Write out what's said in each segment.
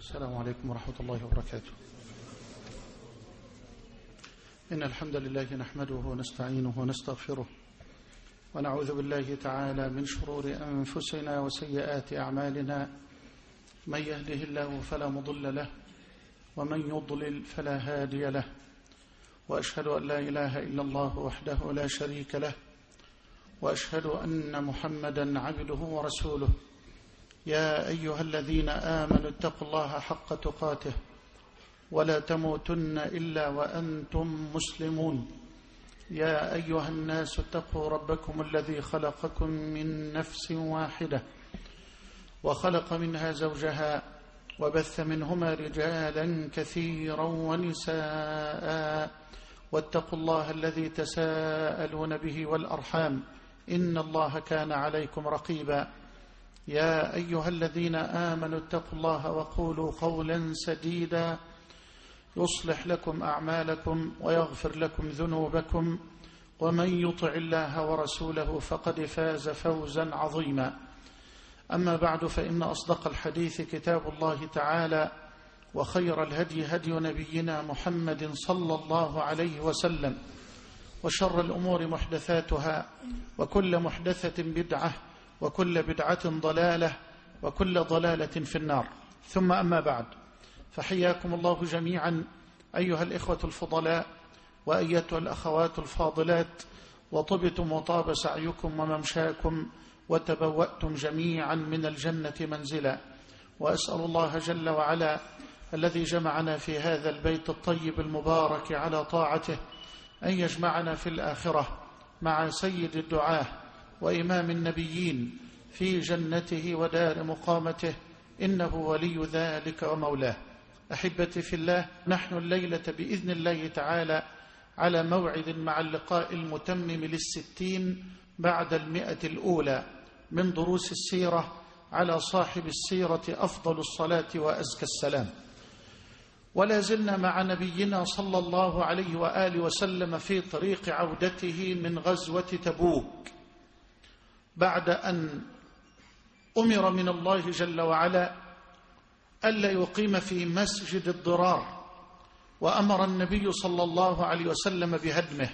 السلام عليكم ورحمة الله وبركاته. إن الحمد لله نحمده ونستعينه ونستغفره ونعوذ بالله تعالى من شرور أنفسنا وسيئات أعمالنا. من يهده الله فلا مضل له ومن يضلل فلا هادي له، وأشهد أن لا إله إلا الله وحده لا شريك له، وأشهد أن محمدا عبده ورسوله. يا أيها الذين آمنوا اتقوا الله حق تقاته ولا تموتن إلا وأنتم مسلمون. يا أيها الناس اتقوا ربكم الذي خلقكم من نفس واحدة وخلق منها زوجها وبث منهما رجالا كثيرا ونساء، واتقوا الله الذي تساءلون به والأرحام إن الله كان عليكم رقيبا. يا أيها الذين آمنوا اتقوا الله وقولوا قولا سديدا يصلح لكم أعمالكم ويغفر لكم ذنوبكم، ومن يطع الله ورسوله فقد فاز فوزا عظيما. أما بعد، فإن أصدق الحديث كتاب الله تعالى، وخير الهدي هدي نبينا محمد صلى الله عليه وسلم، وشر الأمور محدثاتها، وكل محدثة بدعة، وكل بدعة ضلالة، وكل ضلالة في النار. ثم أما بعد، فحياكم الله جميعا أيها الإخوة الفضلاء وأيتها الأخوات الفاضلات، وطبتم وطاب سعيكم وممشاكم وتبوأتم جميعا من الجنة منزلا. وأسأل الله جل وعلا الذي جمعنا في هذا البيت الطيب المبارك على طاعته أن يجمعنا في الآخرة مع سيد الدعاة وإمام النبيين في جنته ودار مقامته، إنه ولي ذلك ومولاه. أحبتي في الله، نحن الليلة بإذن الله تعالى على موعد مع اللقاء المتمم لل60 بعد 100 الأولى من دروس السيرة على صاحب السيرة أفضل الصلاة وأزكى السلام. ولا زلنا مع نبينا صلى الله عليه وآله وسلم في طريق عودته من غزوة تبوك، بعد أن أمر من الله جل وعلا ألا يقيم في مسجد الضرار، وأمر النبي صلى الله عليه وسلم بهدمه.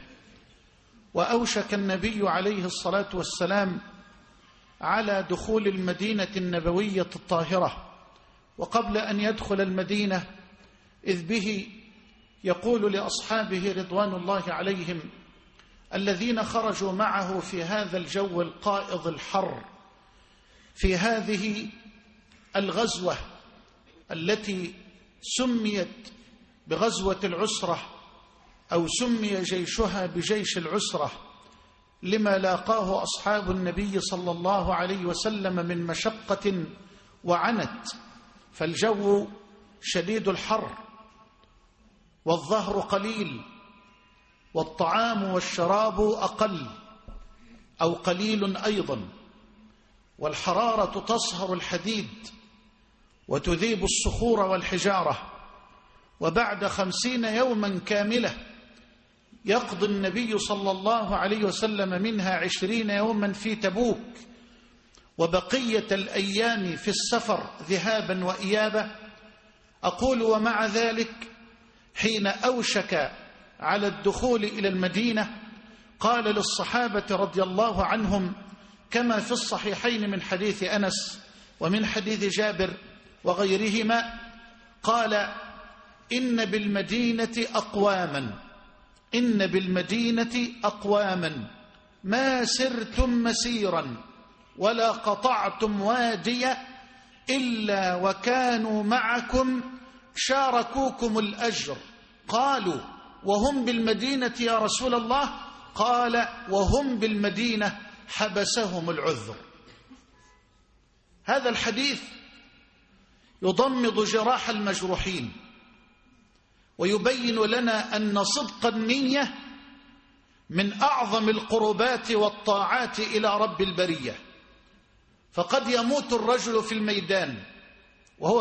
وأوشك النبي عليه الصلاة والسلام على دخول المدينة النبوية الطاهرة، وقبل أن يدخل المدينة إذ به يقول لأصحابه رضوان الله عليهم الذين خرجوا معه في هذا الجو القائض الحر، في هذه الغزوة التي سميت بغزوة العسرة، أو سمي جيشها بجيش العسرة، لما لاقاه أصحاب النبي صلى الله عليه وسلم من مشقة وعنت. فالجو شديد الحر، والظهر قليل، والطعام والشراب أقل أو قليل أيضا، والحرارة تصهر الحديد وتذيب الصخور والحجارة. وبعد 50 يوما كاملة يقضي النبي صلى الله عليه وسلم منها 20 يوما في تبوك، وبقية الأيام في السفر ذهابا وإيابة. أقول ومع ذلك حين أوشك على الدخول إلى المدينة قال للصحابة رضي الله عنهم كما في الصحيحين من حديث أنس ومن حديث جابر وغيرهما، قال: إن بالمدينة أقواما ما سرتم مسيرا ولا قطعتم واديا إلا وكانوا معكم شاركوكم الأجر. قالوا: وهم بالمدينة يا رسول الله؟ قال: وهم بالمدينة حبسهم العذر. هذا الحديث يضمد جراح المجروحين، ويبين لنا أن صدق النية من أعظم القربات والطاعات إلى رب البرية. فقد يموت الرجل في الميدان وهو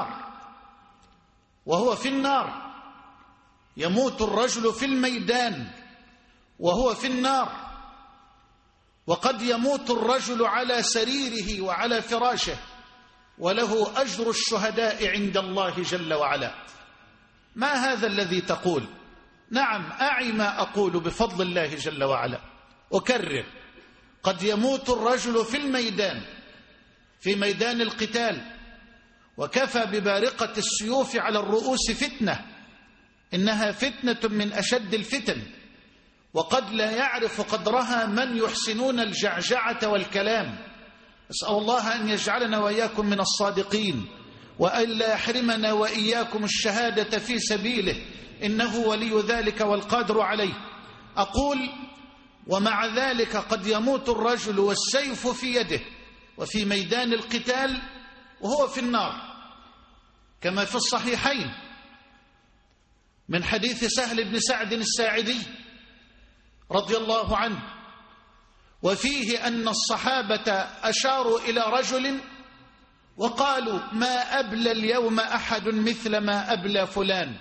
في النار، يموت الرجل في الميدان وهو في النار، وقد يموت الرجل على سريره وعلى فراشه وله أجر الشهداء عند الله جل وعلا. ما هذا الذي تقول؟ نعم، أعي ما أقول بفضل الله جل وعلا. أكرر: قد يموت الرجل في ميدان القتال، وكفى ببارقة السيوف على الرؤوس فتنة، إنها فتنة من أشد الفتن، وقد لا يعرف قدرها من يحسنون الجعجعة والكلام. أسأل الله أن يجعلنا وإياكم من الصادقين، وأن لا يحرمنا وإياكم الشهادة في سبيله، إنه ولي ذلك والقادر عليه. أقول: ومع ذلك قد يموت الرجل والسيف في يده وفي ميدان القتال وهو في النار، كما في الصحيحين من حديث سهل بن سعد الساعدي رضي الله عنه، وفيه أن الصحابة أشاروا إلى رجل وقالوا: ما أبلى اليوم أحد مثل ما أبلى فلان،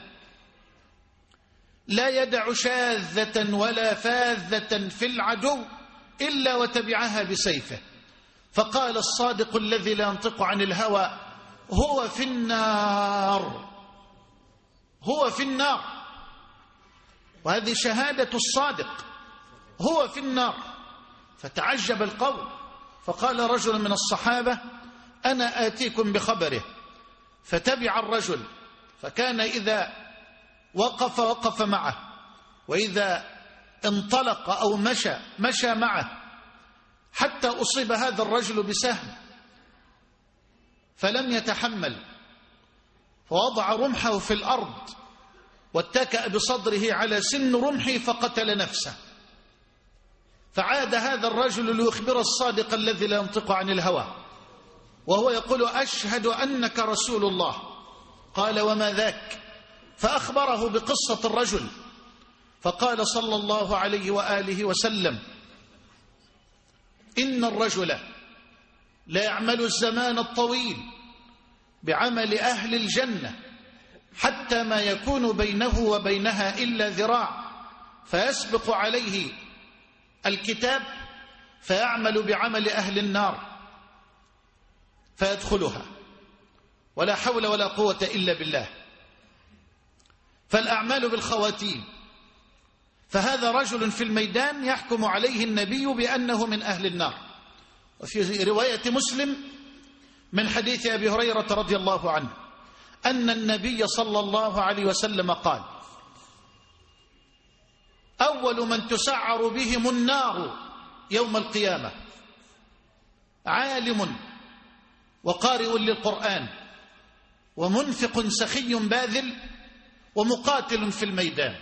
لا يدع شاذة ولا فاذة في العدو إلا وتبعها بسيفه. فقال الصادق الذي لا ينطق عن الهوى: هو في النار، هو في النار. وهذه شهادة الصادق، هو في النار. فتعجب القوم، فقال رجل من الصحابة: أنا آتيكم بخبره. فتبع الرجل، فكان إذا وقف معه، وإذا انطلق أو مشى معه، حتى أصيب هذا الرجل بسهم فلم يتحمل، فوضع رمحه في الأرض واتكأ بصدره على سن رمحه فقتل نفسه. فعاد هذا الرجل ليخبر الصادق الذي لا ينطق عن الهوى، وهو يقول: أشهد أنك رسول الله. قال: وما ذاك؟ فأخبره بقصة الرجل، فقال صلى الله عليه وآله وسلم: إن الرجل لا يعمل الزمان الطويل بعمل أهل الجنة حتى ما يكون بينه وبينها إلا ذراع، فيسبق عليه الكتاب فيعمل بعمل أهل النار فيدخلها، ولا حول ولا قوة إلا بالله. فالأعمال بالخواتيم. فهذا رجل في الميدان يحكم عليه النبي بأنه من أهل النار. وفي رواية مسلم من حديث أبي هريرة رضي الله عنه أن النبي صلى الله عليه وسلم قال: أول من تسعر بهم النار يوم القيامة عالم وقارئ للقرآن ومنفق سخي باذل ومقاتل في الميدان.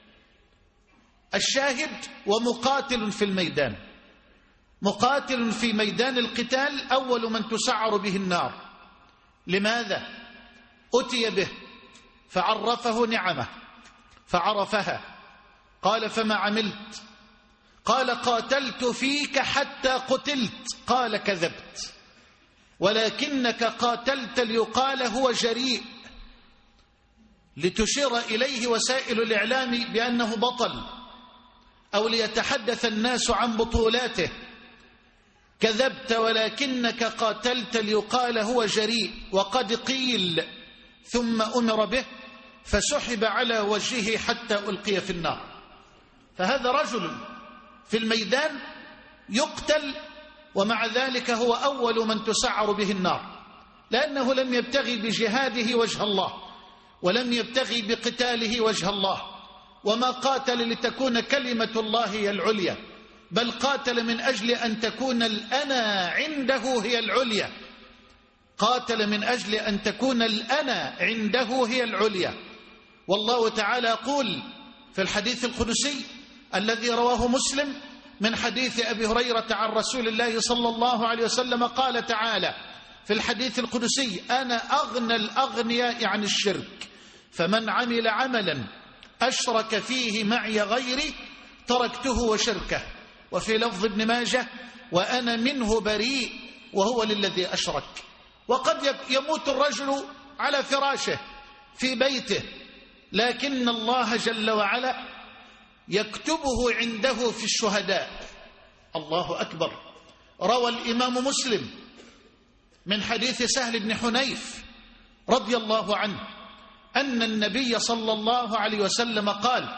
الشاهد: ومقاتل في الميدان، مقاتل في ميدان القتال أول من تسعر به النار. لماذا؟ أتي به فعرفه نعمه فعرفها، قال: فما عملت؟ قال: قاتلت فيك حتى قتلت. قال: كذبت، ولكنك قاتلت ليقال هو جريء، لتشير إليه وسائل الإعلام بأنه بطل، أو ليتحدث الناس عن بطولاته. كذبت، ولكنك قاتلت ليقال هو جريء. وقد قيل. ثم أمر به فسحب على وجهه حتى ألقي في النار. فهذا رجل في الميدان يقتل، ومع ذلك هو أول من تسعر به النار، لأنه لم يبتغي بجهاده وجه الله، ولم يبتغي بقتاله وجه الله، وما قاتل لتكون كلمة الله هي العليا، بل قاتل من أجل أن تكون الأنا عنده هي العليا. قاتل من أجل أن تكون الأنا عنده هي العليا. والله تعالى يقول في الحديث القدسي الذي رواه مسلم من حديث أبي هريرة عن رسول الله صلى الله عليه وسلم قال تعالى في الحديث القدسي: أنا أغنى الأغنياء عن الشرك، فمن عمل عملا أشرك فيه معي غيري تركته وشركه. وفي لفظ ابن ماجه: وأنا منه بريء وهو للذي أشرك. وقد يموت الرجل على فراشه في بيته، لكن الله جل وعلا يكتبه عنده في الشهداء. الله أكبر. روى الإمام مسلم من حديث سهل بن حنيف رضي الله عنه أن النبي صلى الله عليه وسلم قال،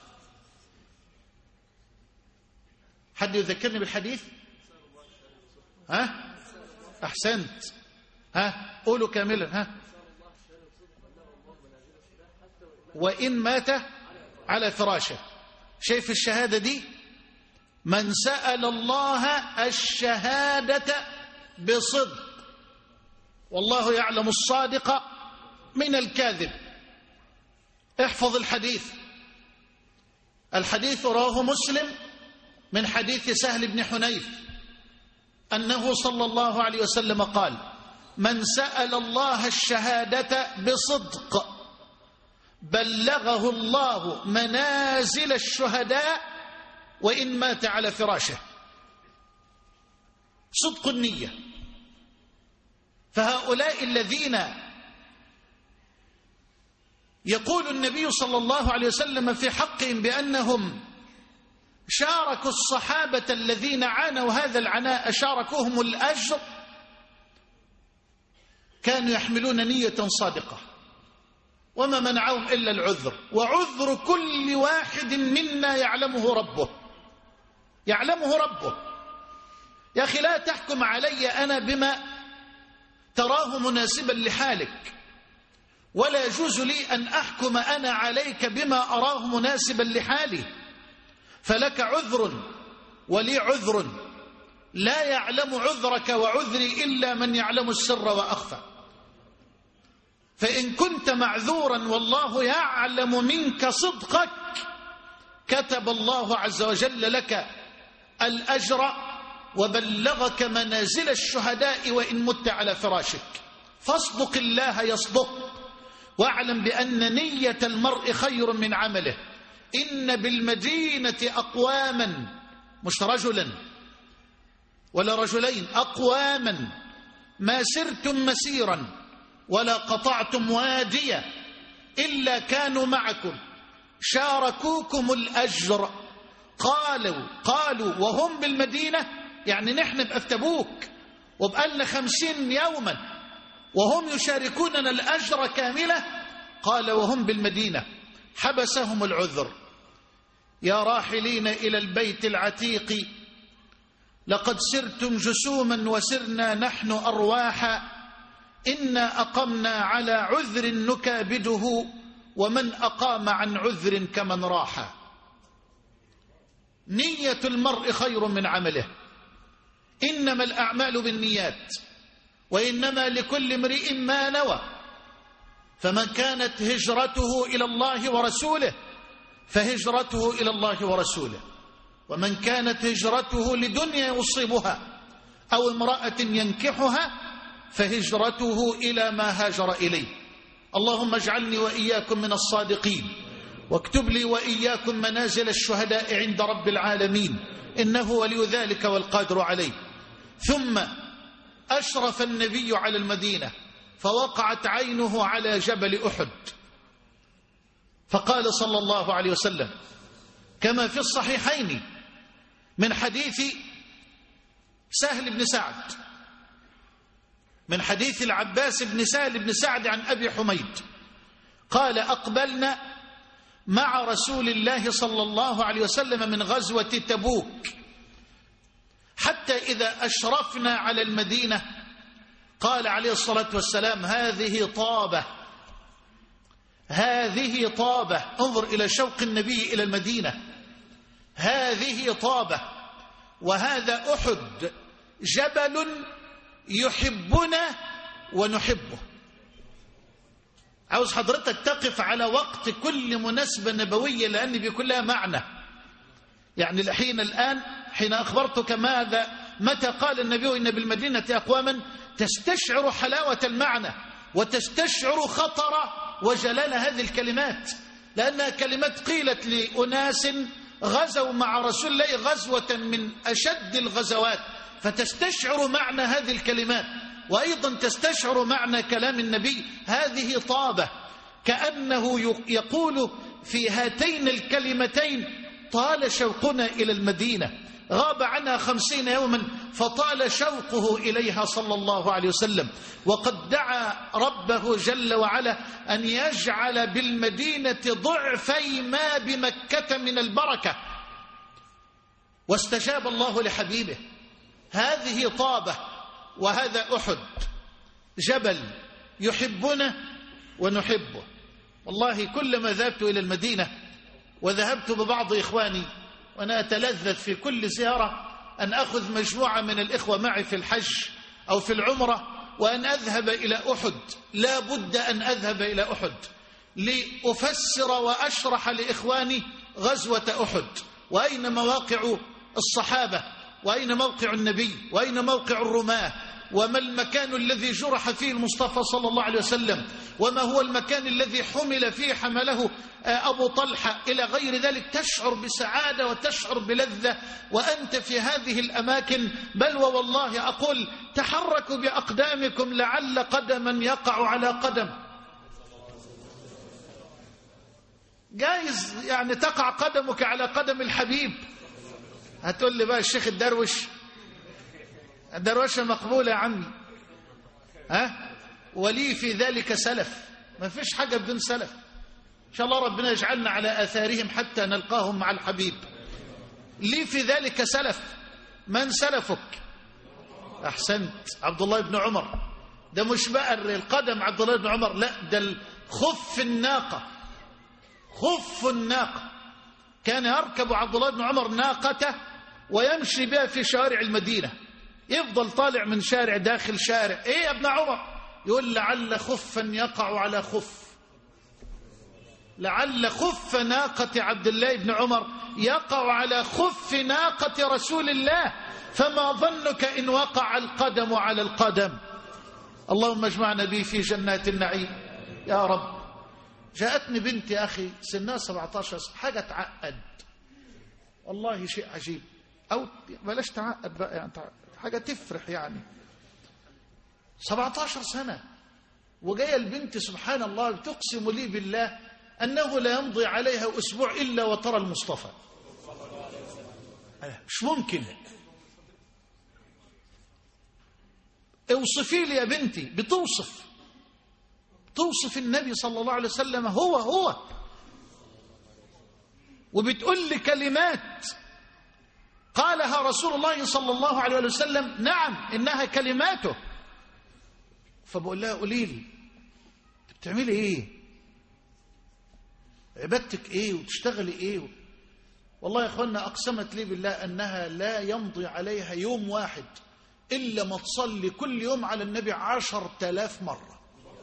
حد يذكرني بالحديث؟ ها؟ أحسنت. ها؟ قولوا كاملا. ها؟ وإن مات على فراشه. شايف الشهادة دي؟ من سأل الله الشهادة بصدق والله يعلم الصادق من الكاذب. احفظ الحديث. الحديث رواه مسلم من حديث سهل بن حنيف أنه صلى الله عليه وسلم قال: من سأل الله الشهادة بصدق بلغه الله منازل الشهداء وإن مات على فراشه. صدق النية. فهؤلاء الذين يقول النبي صلى الله عليه وسلم في حقهم بأنهم شاركوا الصحابة الذين عانوا هذا العناء، شاركوهم الأجر، كانوا يحملون نية صادقة وما منعهم إلا العذر، وعذر كل واحد منا يعلمه ربه. يعلمه ربه. يا أخي لا تحكم علي أنا بما تراه مناسبا لحالك، ولا يجوز لي أن أحكم أنا عليك بما أراه مناسبا لحالي. فلك عذر ولي عذر، لا يعلم عذرك وعذري إلا من يعلم السر وأخفى. فإن كنت معذورا والله يعلم منك صدقك كتب الله عز وجل لك الأجر وبلغك منازل الشهداء وإن مت على فراشك. فاصدق الله يصدق، واعلم بأن نية المرء خير من عمله. إن بالمدينة أقواما، مش رجلا ولا رجلين، أقواما ما سرتم مسيرا ولا قطعتم واديا إلا كانوا معكم شاركوكم الأجر. قالوا وهم بالمدينة، يعني نحن بقى في تبوك وبقالنا 50 يوما وهم يشاركوننا الأجر كاملة. قال وهم بالمدينة حبسهم العذر. يا راحلين إلى البيت العتيق لقد سرتم جسوما وسرنا نحن أرواحا، إنا أقمنا على عذر نكابده ومن أقام عن عذر كمن راح. نية المرء خير من عمله. إنما الأعمال بالنيات وإنما لكل امرئ ما نوى. فمن كانت هجرته إلى الله ورسوله فهجرته إلى الله ورسوله، ومن كانت هجرته لدنيا يصيبها أو امرأة ينكحها فهجرته إلى ما هاجر إليه. اللهم اجعلني وإياكم من الصادقين، واكتب لي وإياكم منازل الشهداء عند رب العالمين، إنه ولي ذلك والقادر عليه. ثم أشرف النبي على المدينة فوقعت عينه على جبل أحد، فقال صلى الله عليه وسلم كما في الصحيحين من حديث سهل بن سعد، من حديث العباس بن سهل بن سعد عن أبي حميد قال: أقبلنا مع رسول الله صلى الله عليه وسلم من غزوة تبوك حتى إذا أشرفنا على المدينة قال عليه الصلاة والسلام: هذه طابة، هذه طابة. انظر إلى شوق النبي إلى المدينة. هذه طابة وهذا أحد، جبل يحبنا ونحبه. عاوز حضرتك تقف على وقت كل مناسبة نبوية لأن بيكون لها معنى. يعني الآن حين أخبرتك متى قال النبي إن بالمدينة أقواما، تستشعر حلاوة المعنى وتستشعر خطر وجلال هذه الكلمات، لأنها كلمات قيلت لأناس غزوا مع رسول الله غزوة من أشد الغزوات، فتستشعر معنى هذه الكلمات، وأيضا تستشعر معنى كلام النبي. هذه طابة، كأنه يقول في هاتين الكلمتين: طال شوقنا إلى المدينة، غاب عنها 50 يوما فطال شوقه إليها صلى الله عليه وسلم، وقد دعا ربه جل وعلا أن يجعل بالمدينة ضعفي ما بمكة من البركة، واستجاب الله لحبيبه. هذه طابة وهذا أحد، جبل يحبنا ونحبه. والله كلما ذهبت إلى المدينة وذهبت ببعض إخواني وأنا أتلذذ في كل زيارة أن أخذ مجموعة من الإخوة معي في الحج أو في العمرة وأن أذهب إلى أحد. لا بد أن أذهب إلى أحد لأفسر وأشرح لإخواني غزوة أحد، وأين مواقع الصحابة، وأين موقع النبي، وأين موقع الرماة، وما المكان الذي جرح فيه المصطفى صلى الله عليه وسلم، وما هو المكان الذي حمل فيه حمله أبو طلحة، إلى غير ذلك. تشعر بسعادة وتشعر بلذة وأنت في هذه الأماكن. بل والله أقول تحركوا بأقدامكم لعل قدما يقع على قدم. جايز يعني تقع قدمك على قدم الحبيب. هتقول لي بقى الشيخ الدروشة مقبولة يا عمي، ولي في ذلك سلف. ما فيش حاجة بدون سلف. إن شاء الله ربنا يجعلنا على آثارهم حتى نلقاهم مع الحبيب. لي في ذلك سلف. من سلفك؟ أحسنت، عبد الله بن عمر. ده مش بقى القدم عبد الله بن عمر، لا، ده خف الناقة. خف الناقة كان يركب عبد الله بن عمر ناقته ويمشي بها في شوارع المدينة، يفضل طالع من شارع داخل شارع. ايه يا ابن عمر؟ يقول لعل خفا يقع على خف. لعل خف ناقة عبد الله بن عمر يقع على خف ناقة رسول الله، فما ظنك إن وقع القدم على القدم. اللهم اجمعنا به في جنات النعيم يا رب. جاءتني بنتي أخي سنها 17 سنة، حاجة تعقد والله، شيء عجيب. أو بلاش تعقد بقى، يعني حاجة تفرح يعني. 17 سنة وجاية البنت سبحان الله تقسم لي بالله أنه لا يمضي عليها أسبوع إلا وترى المصطفى. مش ممكن. اوصفي لي يا بنتي. بتوصف النبي صلى الله عليه وسلم هو وبتقول لي كلمات قالها رسول الله صلى الله عليه وسلم. نعم إنها كلماته. فبقول لها قولي لي بتعملي ايه، عبادتك ايه، وتشتغلي ايه؟ والله يا اخوانا اقسمت لي بالله انها لا يمضي عليها يوم واحد الا ما تصلي كل يوم على النبي 10,000 مرة.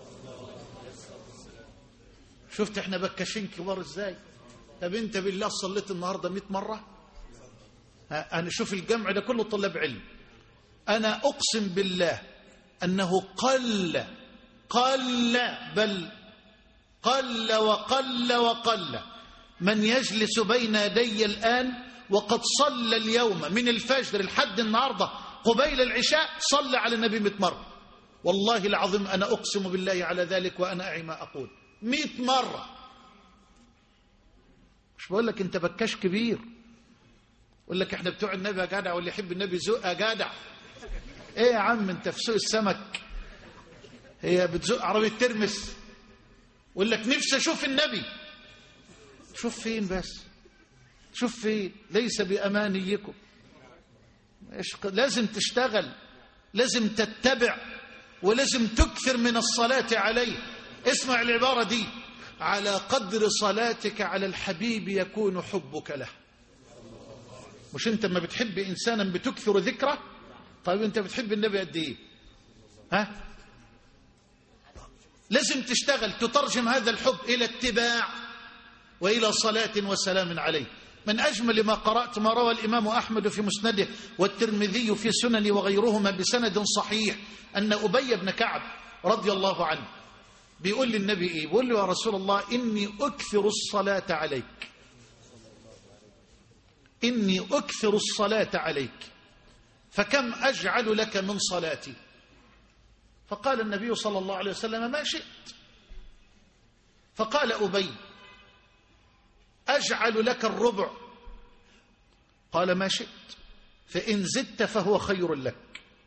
شفت احنا بكاشين كبار ازاي؟ طب انت بالله صليت النهارده 100 مرة؟ انا شوف الجمع ده كله طلاب علم. انا اقسم بالله انه قل بل قل وقل من يجلس بين يدي الآن وقد صلى اليوم من الفجر لحد النهارده قبيل العشاء صلى على النبي 100 مرة. والله العظيم أنا أقسم بالله على ذلك وأنا أعي ما أقول. 100 مرة. مش بقول لك أنت بكاش كبير، بقول لك إحنا بتوع النبي يا جدع، واللي يحب النبي زق يا جدع. إيه يا عم أنت في سوق السمك، هي بتزق عربية ترمس. ويقول لك نفسي أشوف النبي. شوف فين بس، شوف فين. ليس بأمانيكم. لازم تشتغل، لازم تتبع، ولازم تكثر من الصلاة عليه. اسمع العبارة دي: على قدر صلاتك على الحبيب يكون حبك له. مش انت ما بتحب إنسانا بتكثر ذكره؟ طيب انت بتحب النبي قد ايه؟ لازم تشتغل تترجم هذا الحب إلى اتباع وإلى صلاة وسلام عليه. من أجمل ما قرأت ما روى الإمام أحمد في مسنده والترمذي في سنن وغيرهما بسند صحيح أن أبي بن كعب رضي الله عنه بيقول للنبي إيه؟ بيقول له: يا رسول الله إني أكثر الصلاة عليك، إني أكثر الصلاة عليك، فكم أجعل لك من صلاتي؟ فقال النبي صلى الله عليه وسلم: ما شئت. فقال أبي: أجعل لك الربع؟ قال: ما شئت. فإن زدت فهو خير لك.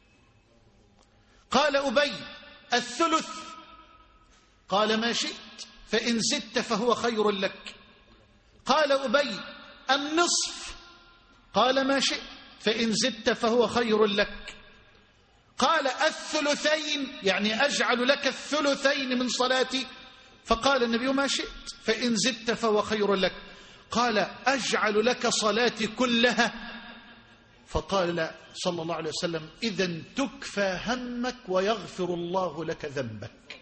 قال أبي: الثلث. قال: ما شئت، فإن زدت فهو خير لك. قال أبي: النصف. قال: ما شئت، فإن زدت فهو خير لك. قال: الثلثين، يعني أجعل لك الثلثين من صلاتي. فقال النبي: ما شئت، فإن زدت فهو خير لك. قال: أجعل لك صلاتي كلها. فقال صلى الله عليه وسلم: إذن تكفى همك ويغفر الله لك ذنبك.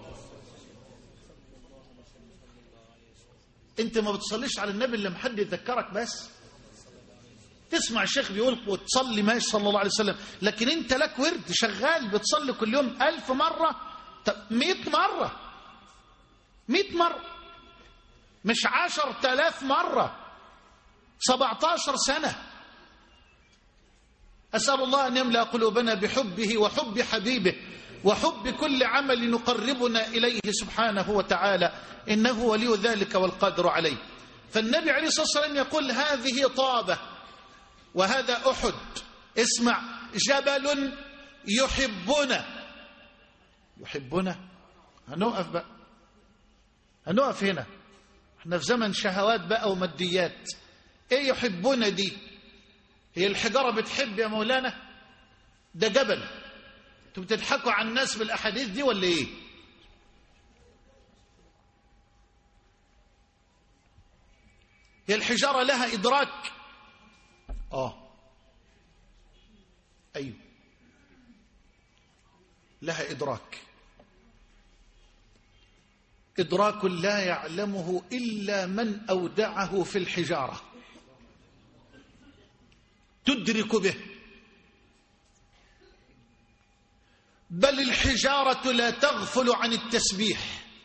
انت ما بتصليش على النبي اللي محد يذكرك بس، تسمع الشيخ بيقول وتصلي ماشي صلى الله عليه وسلم، لكن انت لك ورد شغال بتصلي كل يوم 1000 مرة، 100 مرة، 100 مرة، مش 10,000 مرة، 17 سنة. أسأل الله أن يملأ قلوبنا بحبه وحب حبيبه وحب كل عمل يقربنا إليه سبحانه وتعالى، إنه ولي ذلك والقادر عليه. فالنبي عليه الصلاة والسلام يقول: هذه طابة وهذا أحد. اسمع: جبل يحبنا. يحبنا، هنقف بقى، هنقف هنا، احنا في زمن شهوات بقى وماديات. ايه يحبنا دي؟ هي الحجارة بتحب يا مولانا؟ ده جبل. انتوا بتضحكوا على الناس بالأحاديث دي ولا ايه؟ هي الحجارة لها إدراك؟ أيوه، لها إدراك، إدراك لا يعلمه إلا من أودعه في الحجارة، تدرك به. بل الحجارة لا تغفل عن التسبيح،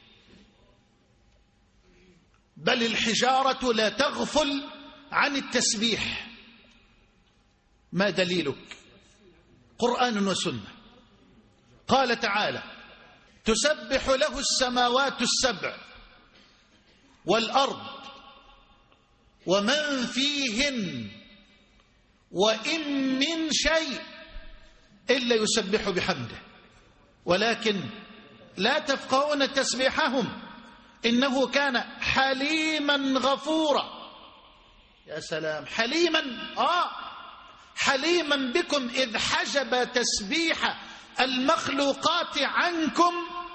بل الحجارة لا تغفل عن التسبيح. ما دليلك؟ قرآن وسنة. قال تعالى: تسبح له السماوات السبع والأرض ومن فيهن وإن من شيء إلا يسبح بحمده ولكن لا تفقهون تسبيحهم إنه كان حليما غفورا. يا سلام، حليما، حليما بكم إذ حجب تسبيح المخلوقات عنكم،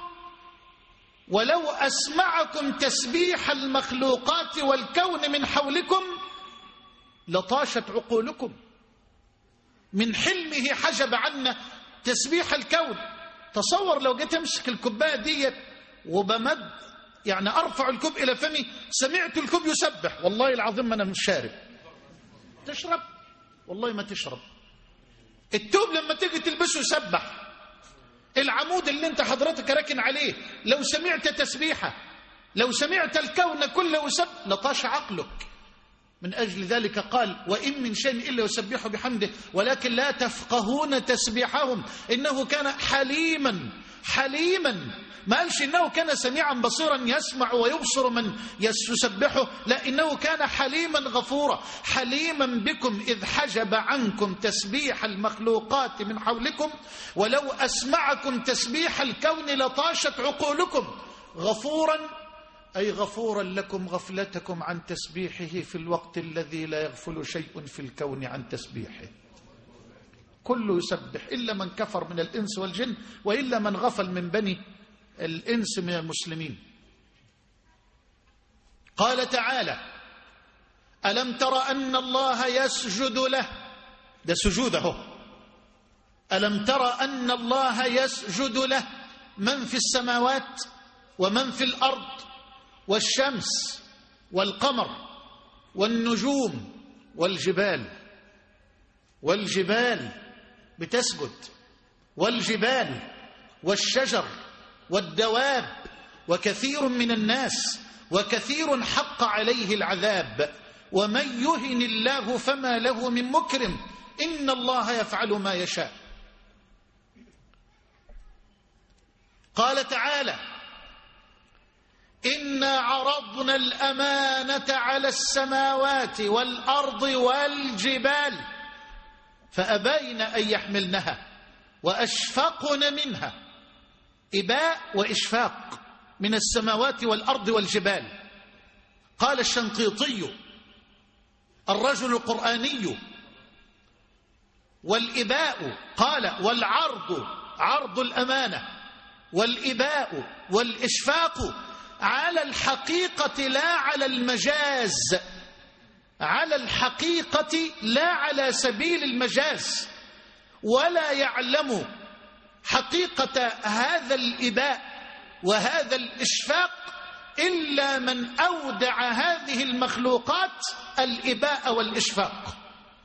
ولو أسمعكم تسبيح المخلوقات والكون من حولكم لطاشت عقولكم. من حلمه حجب عنا تسبيح الكون. تصور لو جيت امسك الكوبايه ديت وبمد، يعني ارفع الكوب الى فمي، سمعت الكوب يسبح، والله العظيم انا مش شارب. تشرب؟ والله ما تشرب. التوب لما تيجي تلبسه يسبح. العمود اللي انت حضرتك راكن عليه لو سمعت تسبيحه، لو سمعت الكون كله يسبح لطاش عقلك. من أجل ذلك قال: وإن من شيء إلا يسبح بحمده ولكن لا تفقهون تسبيحهم إنه كان حليما. حليما، ما قالش إنه كان سميعا بصيرا يسمع ويبصر من يسبحه، لا، إنه كان حليما غفورا. حليما بكم إذ حجب عنكم تسبيح المخلوقات من حولكم، ولو أسمعكم تسبيح الكون لطاشت عقولكم. غفورا أي غفورا لكم غفلتكم عن تسبيحه في الوقت الذي لا يغفل شيء في الكون عن تسبيحه. كله يسبح إلا من كفر من الإنس والجن، وإلا من غفل من بني الإنس من المسلمين. قال تعالى: ألم تر أن الله يسجد له، ده سجوده. ألم تر أن الله يسجد له من في السماوات ومن في الأرض والشمس والقمر والنجوم والجبال بتسجد، والجبال والشجر والدواب، وكثير من الناس، وكثير حق عليه العذاب، ومن يهن الله فما له من مكرم، إن الله يفعل ما يشاء. قال تعالى: إنا عرضنا الأمانة على السماوات والأرض والجبال فأبين أن يحملنها وأشفقن منها. إباء وإشفاق من السماوات والأرض والجبال. قال الشنقيطي الرجل القرآني: والإباء، قال والعرض عرض الأمانة، والإباء والإشفاق على الحقيقة لا على المجاز، على الحقيقة لا على سبيل المجاز. ولا يعلم حقيقة هذا الإباء وهذا الإشفاق إلا من أودع هذه المخلوقات الإباء والإشفاق.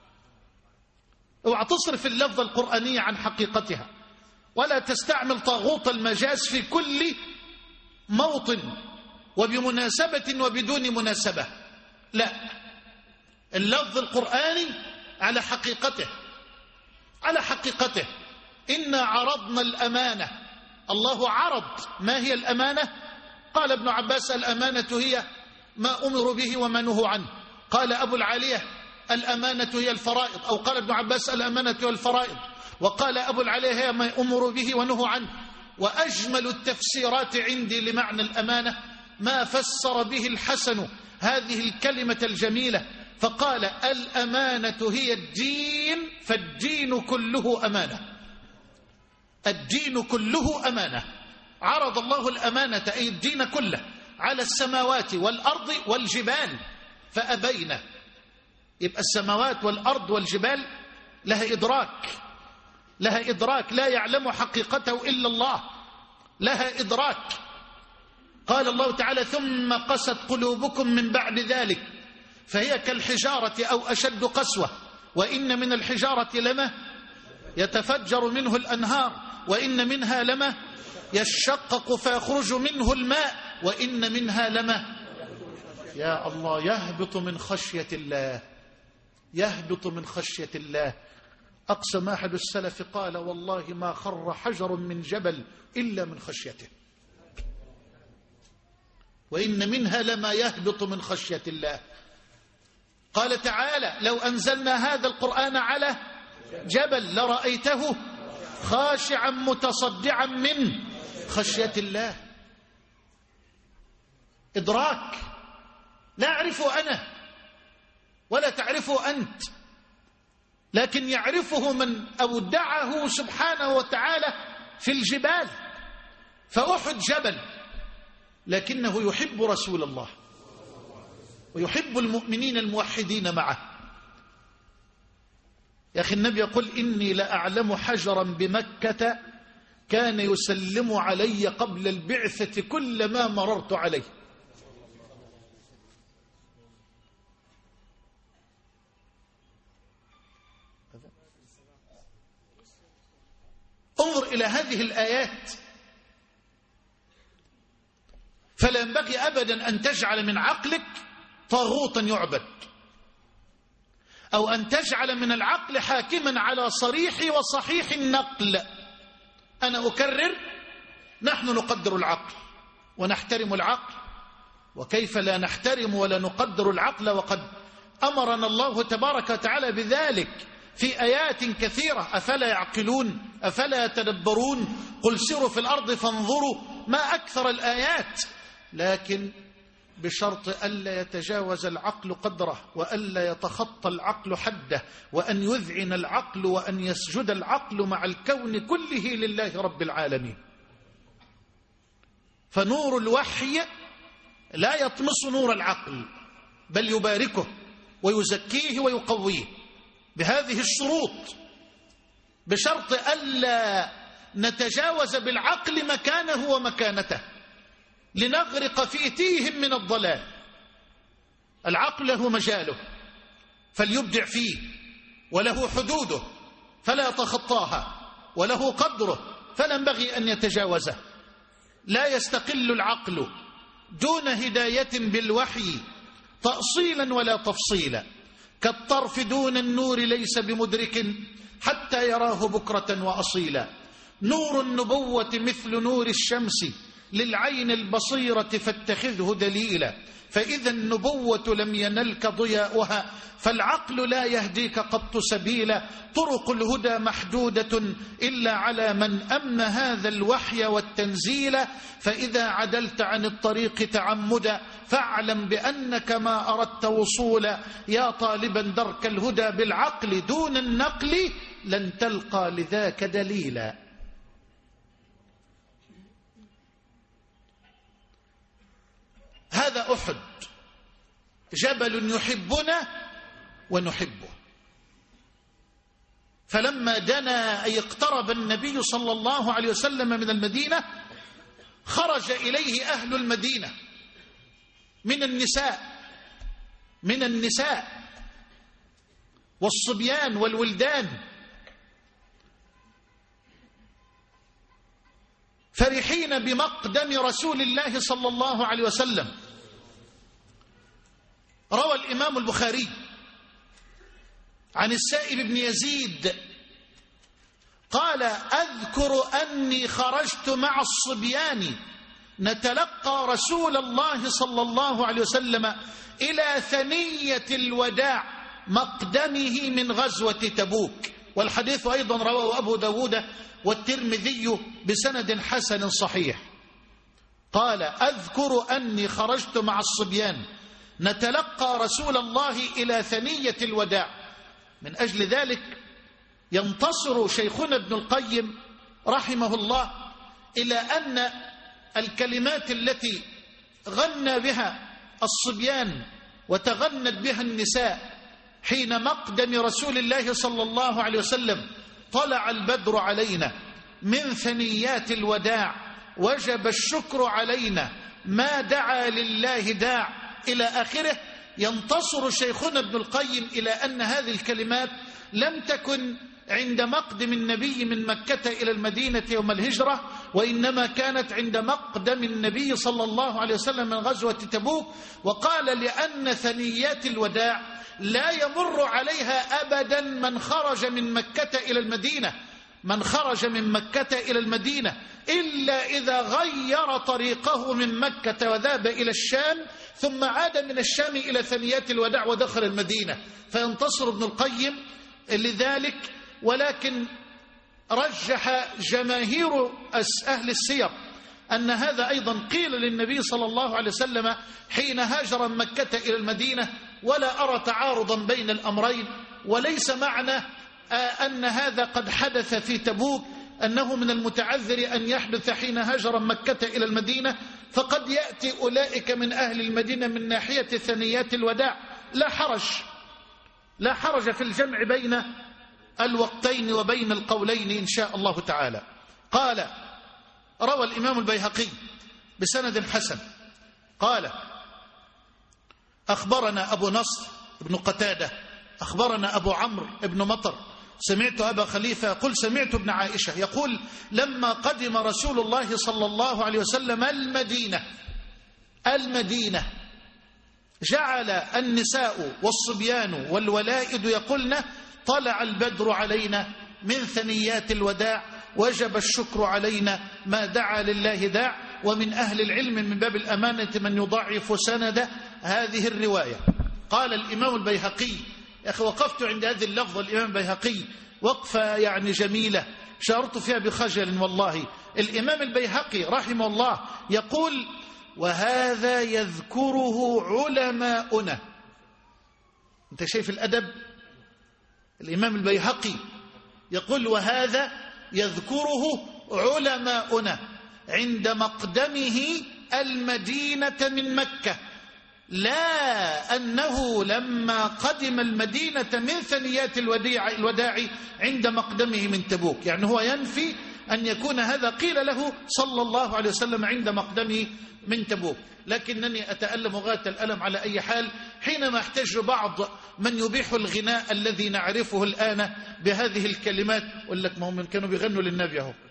اوعى تصرف اللفظة القرآنية عن حقيقتها، ولا تستعمل طاغوت المجاز في كل موطن وبمناسبة وبدون مناسبة. لا، اللفظ القرآني على حقيقته، على حقيقته. إنا عرضنا الأمانة. الله عرض. ما هي الأمانة؟ قال ابن عباس: الأمانة هي ما أمر به وما نهوا عنه. قال أبو العالية: الأمانة هي الفرائض. أو قال ابن عباس: الأمانة هي الفرائض. وقال أبو العالية: هي ما أمر به ونهوا عنه. وأجمل التفسيرات عندي لمعنى الأمانة ما فسر به الحسن هذه الكلمة الجميلة، فقال: الأمانة هي الدين، فالدين كله أمانة. الدين كله أمانة. عرض الله الأمانة أي الدين كله على السماوات والأرض والجبال فأبين. يبقى السماوات والأرض والجبال لها إدراك، لها إدراك لا يعلم حقيقته إلا الله، لها إدراك. قال الله تعالى: ثم قست قلوبكم من بعد ذلك فهي كالحجارة أو أشد قسوة، وإن من الحجارة لما يتفجر منه الأنهار، وإن منها لما يشقق فيخرج منه الماء، وإن منها لما يا الله يهبط من خشية الله، يهبط من خشية الله. أقسم أحد السلف قال: والله ما خر حجر من جبل إلا من خشيته، وإن منها لما يهبط من خشية الله. قال تعالى: لو أنزلنا هذا القرآن على جبل لرأيته خاشعا متصدعا من خشية الله. إدراك لا أعرفه أنا ولا تعرفه أنت، لكن يعرفه من أودعه سبحانه وتعالى في الجبال. فأحد جبل، لكنه يحب رسول الله ويحب المؤمنين الموحدين معه. يا أخي النبي يقول: إني لأعلم حجرا بمكة كان يسلم علي قبل البعثة كلما مررت عليه. انظر إلى هذه الآيات. فلا ينبغي أبدا أن تجعل من عقلك طاغوتا يعبد، أو أن تجعل من العقل حاكما على صريح وصحيح النقل. أنا أكرر: نحن نقدر العقل ونحترم العقل، وكيف لا نحترم ولا نقدر العقل وقد أمرنا الله تبارك وتعالى بذلك في آيات كثيرة. أفلا يعقلون؟ أفلا يتدبرون؟ قل سيروا في الأرض فانظروا. ما أكثر الآيات، لكن بشرط ألا يتجاوز العقل قدره، وألا يتخطى العقل حده، وأن يذعن العقل وأن يسجد العقل مع الكون كله لله رب العالمين. فنور الوحي لا يطمس نور العقل، بل يباركه ويزكيه ويقويه بهذه الشروط، بشرط ألا نتجاوز بالعقل مكانه ومكانته لنغرق في تيه من الضلال. العقل له مجاله فليبدع فيه، وله حدوده فلا يتخطاها، وله قدره فلا ينبغي أن يتجاوزه. لا يستقل العقل دون هداية بالوحي تأصيلا ولا تفصيلا، كالطرف دون النور ليس بمدرك حتى يراه بكرة وأصيلا. نور النبوة مثل نور الشمس للعين البصيرة فاتخذه دليلا، فإذا النبوة لم ينلك ضياؤها فالعقل لا يهديك قط سبيلا، طرق الهدى محدودة إلا على من أمن هذا الوحي والتنزيل، فإذا عدلت عن الطريق تعمدا فاعلم بأنك ما أردت وصولا، يا طالبا درك الهدى بالعقل دون النقل لن تلقى لذاك دليلا. هذا أحد، جبل يحبنا ونحبه. فلما دنا أي اقترب النبي صلى الله عليه وسلم من المدينة خرج إليه أهل المدينة من النساء والصبيان والولدان، فرحين بمقدم رسول الله صلى الله عليه وسلم. روى الإمام البخاري عن السائب بن يزيد قال: أذكر أني خرجت مع الصبيان نتلقى رسول الله صلى الله عليه وسلم إلى ثنية الوداع مقدمه من غزوة تبوك. والحديث أيضا رواه أبو داود والترمذي بسند حسن صحيح. قال: أذكر أني خرجت مع الصبيان نتلقى رسول الله إلى ثنية الوداع. من أجل ذلك ينتصر شيخنا ابن القيم رحمه الله إلى أن الكلمات التي غنى بها الصبيان وتغنت بها النساء حين مقدم رسول الله صلى الله عليه وسلم: طلع البدر علينا من ثنيات الوداع وجب الشكر علينا ما دعا لله داع إلى آخره، ينتصر شيخنا ابن القيم إلى أن هذه الكلمات لم تكن عند مقدم النبي من مكة إلى المدينة يوم الهجرة، وإنما كانت عند مقدم النبي صلى الله عليه وسلم من غزوة تبوك. وقال: لأن ثنيات الوداع لا يمر عليها أبدا من خرج من مكة إلى المدينة إلا إذا غير طريقه من مكة وذهب إلى الشام ثم عاد من الشام إلى ثنيات الوداع ودخل المدينة. فينتصر ابن القيم لذلك، ولكن رجح جماهير أهل السير أن هذا أيضا قيل للنبي صلى الله عليه وسلم حين هاجر من مكة إلى المدينة، ولا أرى تعارضا بين الأمرين. وليس معنى أن هذا قد حدث في تبوك أنه من المتعذر أن يحدث حين هاجر من مكة إلى المدينة، فقد يأتي أولئك من أهل المدينة من ناحية ثنيات الوداع، لا حرج في الجمع بين الوقتين وبين القولين إن شاء الله تعالى. قال: روى الإمام البيهقي بسند حسن قال: أخبرنا أبو نصر بن قتادة أخبرنا أبو عمرو بن مطر سمعت أبا خليفة قل سمعت ابن عائشة يقول: لما قدم رسول الله صلى الله عليه وسلم المدينة جعل النساء والصبيان والولائد يقولن: طلع البدر علينا من ثنيات الوداع وجب الشكر علينا ما دعا لله داع. ومن أهل العلم من باب الأمانة من يضعف سند هذه الرواية. قال الإمام البيهقي، يا أخي وقفت عند هذه اللفظة الإمام البيهقي وقفة يعني جميلة شعرت فيها بخجل والله. الإمام البيهقي رحمه الله يقول: وهذا يذكره علماؤنا. أنت شايف الأدب؟ الإمام البيهقي يقول: وهذا يذكره علماؤنا عند مقدمه المدينة من مكة، لا أنه لما قدم المدينة من ثنيات الوداع عند مقدمه من تبوك. يعني هو ينفي أن يكون هذا قيل له صلى الله عليه وسلم عند مقدمه من تبوك. لكنني أتألم غاية الألم على أي حال حينما احتج بعض من يبيح الغناء الذي نعرفه الآن بهذه الكلمات. أقول لك ما هم كانوا بيغنوا للنبي اهو.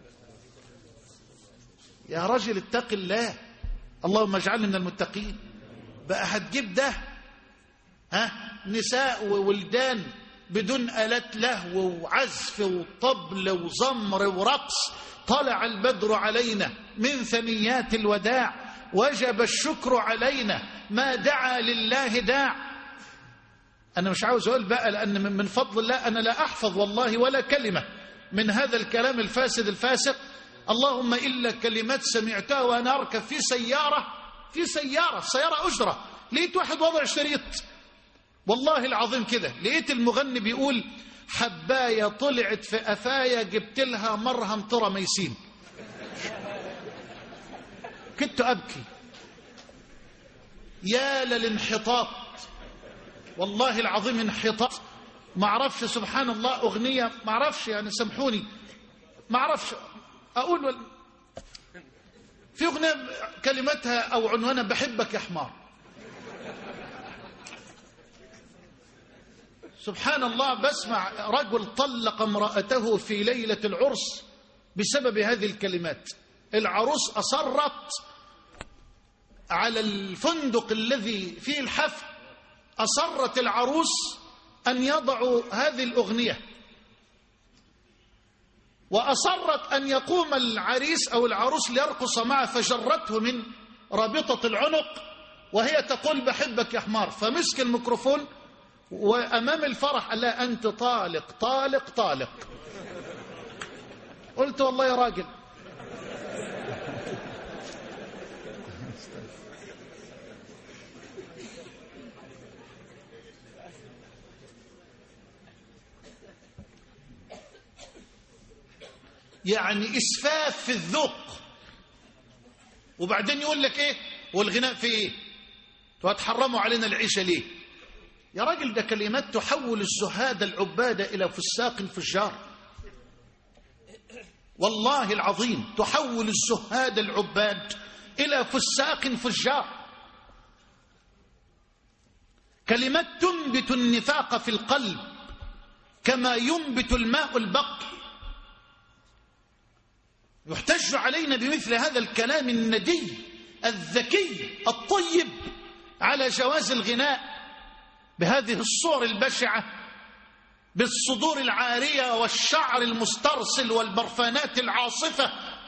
يا رجل اتق الله، اللهم اجعلنا من المتقين. بقى هتجيب ده نساء وولدان بدون آلات لهو وعزف وطبل وزمر ورقص. طلع البدر علينا من ثنيات الوداع، وجب الشكر علينا، ما دعا لله داع. أنا مش عاوز أقول بقى، لأن من فضل الله أنا لا أحفظ والله ولا كلمة من هذا الكلام الفاسد الفاسق. اللهم إلا كلمات سمعتها وأنا أركب في سيارة أجرة، لقيت واحد وضع شريط، والله العظيم كده، لقيت المغني بيقول حباية طلعت في قفايا جبت لها مرهم تراميسين. كنت أبكي يا للانحطاط، والله العظيم انحطاط. ما اعرفش سبحان الله أغنية، ما اعرفش يعني سامحوني، ما اعرفش أقول في أغنية كلمتها أو عنوانها بحبك يا حمار. سبحان الله، بسمع رجل طلق امرأته في ليلة العرس بسبب هذه الكلمات. العروس أصرت على الفندق الذي فيه الحفل، أصرت العروس أن يضعوا هذه الأغنية، وأصرت أن يقوم العريس أو العروس ليرقص معه، فجرته من رابطة العنق وهي تقول بحبك يا حمار. فمسك الميكروفون وأمام الفرح قال لها أنت طالق طالق طالق. قلت والله يا راجل يعني إسفاف في الذوق. وبعدين يقول لك إيه والغناء في إيه، وهتحرموا علينا العيشة ليه يا راجل؟ ده كلمات تحول الزهاد العباد إلى فساق فجار، والله العظيم تحول الزهاد العباد إلى فساق فجار. كلمات تنبت النفاق في القلب كما ينبت الماء البقل. يحتج علينا بمثل هذا الكلام الندي الذكي الطيب على جواز الغناء بهذه الصور البشعة، بالصدور العارية والشعر المسترسل والبرفانات العاصفة،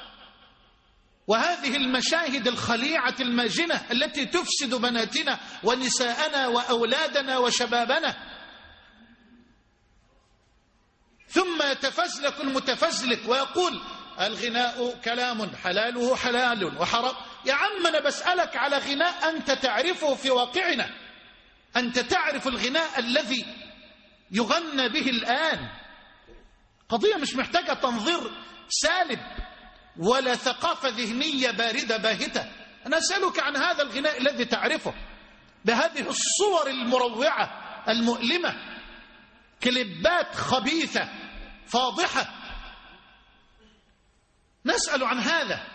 وهذه المشاهد الخليعة الماجنة التي تفسد بناتنا ونساءنا وأولادنا وشبابنا. ثم يتفزلك المتفزلك ويقول الغناء كلام حلاله حلال وحرام. يا عم أنا بسألك على غناء أنت تعرفه في واقعنا، أنت تعرف الغناء الذي يغنى به الآن. قضية مش محتاجة تنظير سالب ولا ثقافة ذهنية باردة باهتة. أنا أسألك عن هذا الغناء الذي تعرفه بهذه الصور المروعة المؤلمة، كليبات خبيثة فاضحة، نسأل عن هذا.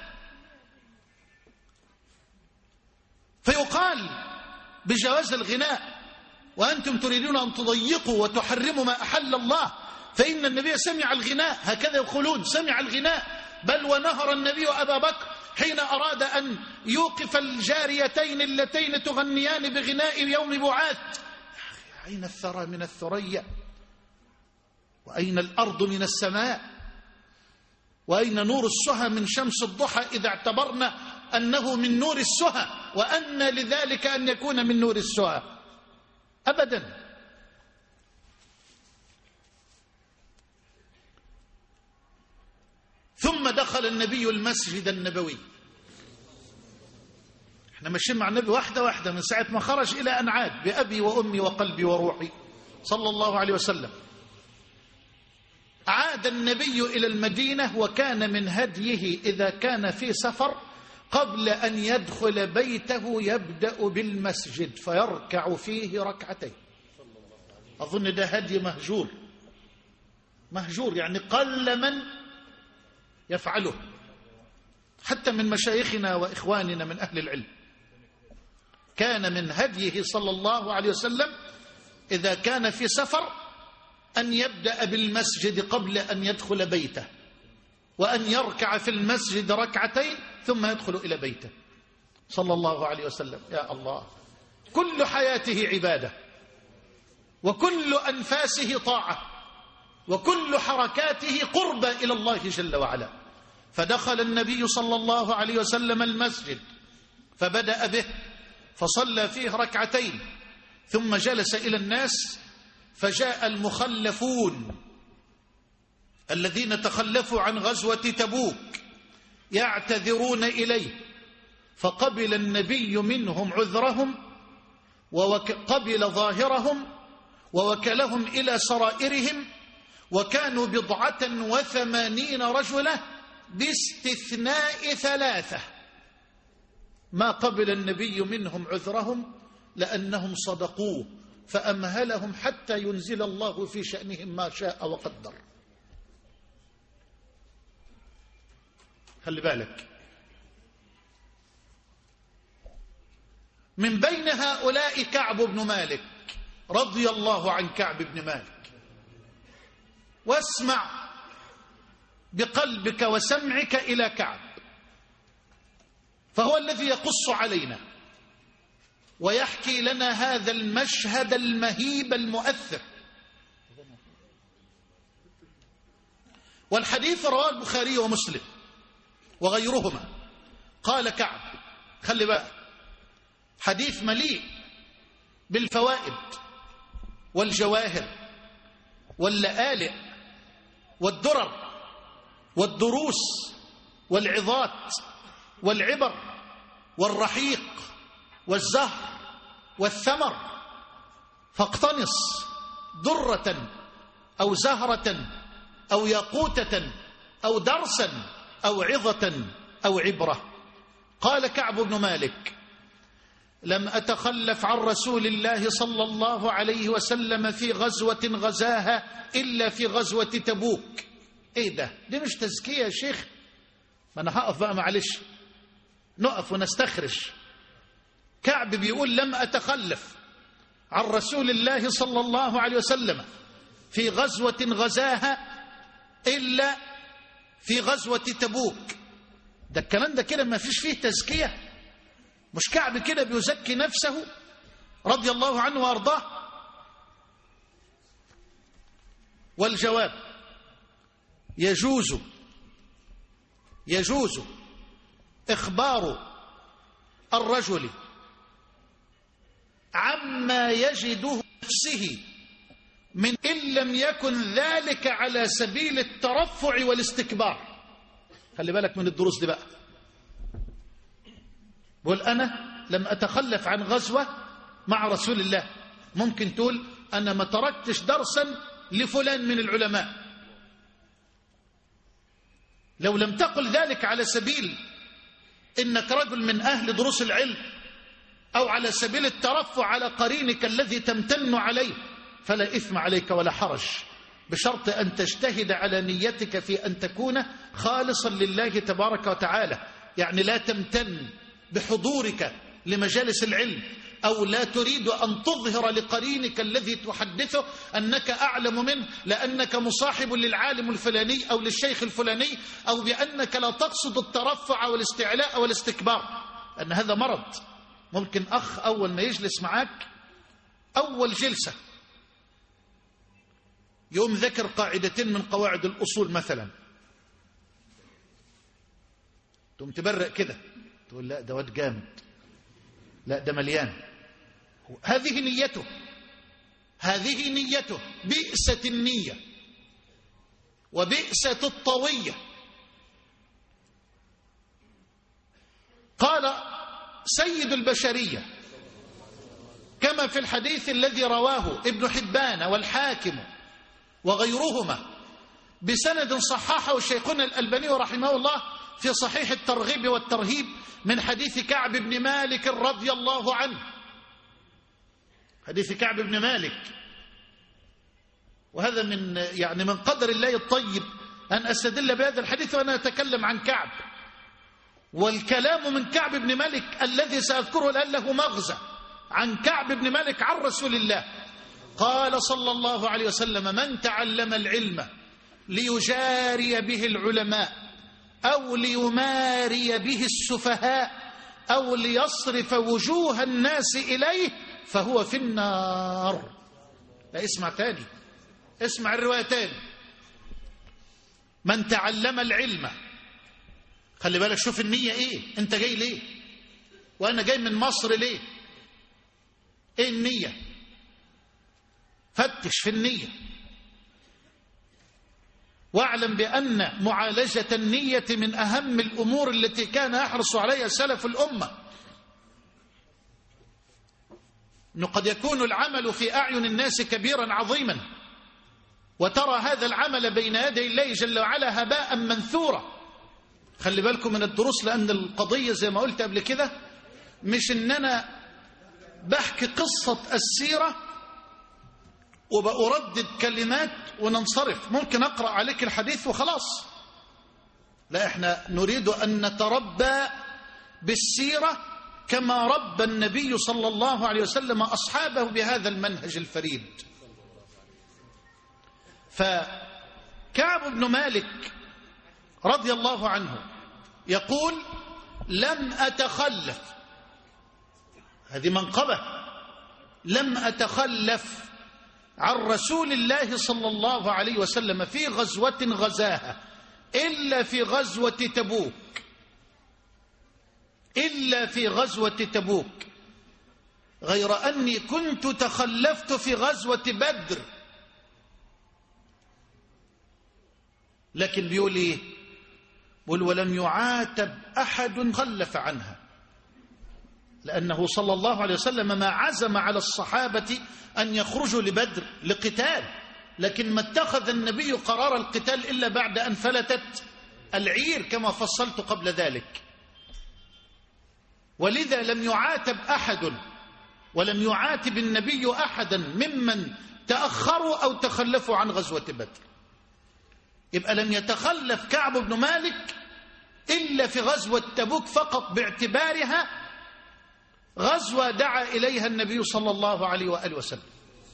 فيقال بجواز الغناء وأنتم تريدون أن تضيقوا وتحرموا ما أحل الله، فإن النبي سمع الغناء، هكذا يقولون سمع الغناء، بل ونهر النبي أبا بكر حين أراد أن يوقف الجاريتين اللتين تغنيان بغناء يوم بعاث. أين الثرى من الثريا، وأين الأرض من السماء، وأين نور السهى من شمس الضحى إذا اعتبرنا أنه من نور السهى، وأن لذلك أن يكون من نور السهى؟ أبدا. ثم دخل النبي المسجد النبوي. احنا ماشيين مع النبي واحدة واحدة من ساعة ما خرج إلى أن عاد، بأبي وأمي وقلبي وروحي صلى الله عليه وسلم. عاد النبي إلى المدينة، وكان من هديه إذا كان في سفر قبل أن يدخل بيته يبدأ بالمسجد فيركع فيه ركعتين. أظن ده هدي مهجور، يعني قل من يفعله حتى من مشايخنا وإخواننا من أهل العلم. كان من هديه صلى الله عليه وسلم إذا كان في سفر أن يبدأ بالمسجد قبل أن يدخل بيته، وأن يركع في المسجد ركعتين ثم يدخل إلى بيته صلى الله عليه وسلم. يا الله، كل حياته عبادة، وكل أنفاسه طاعة، وكل حركاته قربة إلى الله جل وعلا. فدخل النبي صلى الله عليه وسلم المسجد فبدأ به، فصلى فيه ركعتين، ثم جلس إلى الناس، فجاء المخلفون الذين تخلفوا عن غزوة تبوك يعتذرون إليه، فقبل النبي منهم عذرهم وقبل ظاهرهم ووكلهم إلى سرائرهم، وكانوا 87 رجلا باستثناء 3 ما قبل النبي منهم عذرهم لأنهم صدقوه، فأمهلهم حتى ينزل الله في شأنهم ما شاء وقدر. خلي بالك، من بين هؤلاء كعب بن مالك رضي الله عن كعب بن مالك. واسمع بقلبك وسمعك إلى كعب، فهو الذي يقص علينا ويحكي لنا هذا المشهد المهيب المؤثر. والحديث رواه البخاري ومسلم وغيرهما. قال كعب، خلي بقى، حديث مليء بالفوائد والجواهر واللآلئ والدرر والدروس والعظات والعبر والرحيق والزهر والثمر، فاقتنص درة أو زهرة أو ياقوتة أو درسا أو عظة أو عبرة. قال كعب بن مالك: لم أتخلف عن رسول الله صلى الله عليه وسلم في غزوة غزاها إلا في غزوة تبوك. إيه ده؟ دي مش تزكية يا شيخ؟ ما أنا هقف بقى، معلش نقف ونستخرج. كعب بيقول: لم أتخلف عن رسول الله صلى الله عليه وسلم في غزوة غزاها إلا في غزوة تبوك. ده الكلام ده كده ما فيش فيه تزكية؟ مش كعب كده بيزكي نفسه رضي الله عنه وأرضاه؟ والجواب: يجوز إخبار الرجل عما يجده نفسه من إن لم يكن ذلك على سبيل الترفع والاستكبار. خلي بالك من الدروس دي بقى. بقول أنا لم أتخلف عن غزوة مع رسول الله، ممكن تقول أنا ما تركتش درسا لفلان من العلماء. لو لم تقل ذلك على سبيل إنك رجل من أهل دروس العلم أو على سبيل الترفع على قرينك الذي تمتن عليه فلا إثم عليك ولا حرج، بشرط أن تجتهد على نيتك في أن تكون خالصا لله تبارك وتعالى. يعني لا تمتن بحضورك لمجالس العلم، أو لا تريد أن تظهر لقرينك الذي تحدثه أنك أعلم منه لأنك مصاحب للعالم الفلاني أو للشيخ الفلاني، أو بأنك لا تقصد الترفع والاستعلاء والاستكبار، أن هذا مرض. ممكن أخ أول ما يجلس معك أول جلسة يوم ذكر قاعدتين من قواعد الأصول مثلا، تقوم تبرق كده تقول لا ده واد جامد، لا ده مليان. هذه نيته بئست النية وبئست الطوية. قال سيد البشرية كما في الحديث الذي رواه ابن حبان والحاكم وغيرهما بسند صححه الشيخنا الألباني رحمه الله في صحيح الترغيب والترهيب من حديث كعب بن مالك رضي الله عنه. حديث كعب بن مالك، وهذا من قدر الله الطيب أن أستدل بهذا الحديث وأنا أتكلم عن كعب. والكلام من كعب بن مالك الذي سأذكره الآن له مغزى عن كعب بن مالك عن رسول الله. قال صلى الله عليه وسلم: من تعلم العلم ليجاري به العلماء أو ليماري به السفهاء أو ليصرف وجوه الناس إليه فهو في النار. لا، اسمع تاني، اسمع الرواية تاني. من تعلم العلم، خلي بالك، شوف النية ايه، انت جاي ليه وانا جاي من مصر ليه، ايه النية، فتش في النية. واعلم بأن معالجة النية من أهم الأمور التي كان يحرص عليها سلف الأمة. أنه قد يكون العمل في أعين الناس كبيرا عظيما، وترى هذا العمل بين يدي الله جل وعلا هباء منثورا. خلي بالكم من الدروس، لأن القضية زي ما قلت قبل كده مش إن أنا بحكي قصة السيرة وبأردد كلمات وننصرف، ممكن أقرأ عليك الحديث وخلاص. لا، إحنا نريد أن نتربى بالسيرة كما ربى النبي صلى الله عليه وسلم أصحابه بهذا المنهج الفريد. فكعب بن مالك رضي الله عنه يقول: لم أتخلف، هذه منقبة، لم أتخلف عن رسول الله صلى الله عليه وسلم في غزوة غزاها إلا في غزوة تبوك، إلا في غزوة تبوك، غير أني كنت تخلفت في غزوة بدر. لكن بيقول إيه؟ بيقول: ولم يعاتب أحد خلف عنها، لأنه صلى الله عليه وسلم ما عزم على الصحابة أن يخرجوا لبدر لقتال، لكن ما اتخذ النبي قرار القتال إلا بعد أن فلتت العير كما فصلت قبل ذلك. ولذا لم يعاتب أحد، ولم يعاتب النبي أحدا ممن تأخروا أو تخلفوا عن غزوة بدر. يبقى لم يتخلف كعب بن مالك إلا في غزوة تبوك فقط، باعتبارها غزوة دعا إليها النبي صلى الله عليه وآله وسلم.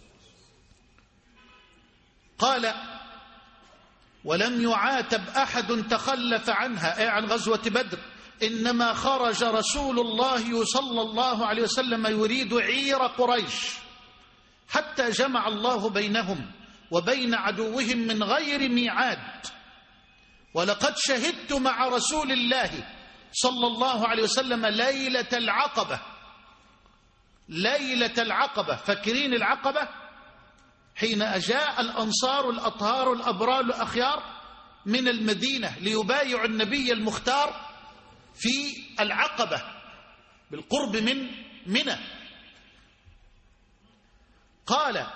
قال: ولم يعاتب أحد تخلف عنها، أي عن غزوة بدر، إنما خرج رسول الله صلى الله عليه وسلم يريد عير قريش حتى جمع الله بينهم وبين عدوهم من غير ميعاد. ولقد شهدت مع رسول الله صلى الله عليه وسلم ليلة العقبة، ليلة العقبة، فاكرين العقبة؟ حين أجاء الأنصار الأطهار الأبرار الأخيار من المدينة ليبايعوا النبي المختار في العقبة بالقرب من منى. قال: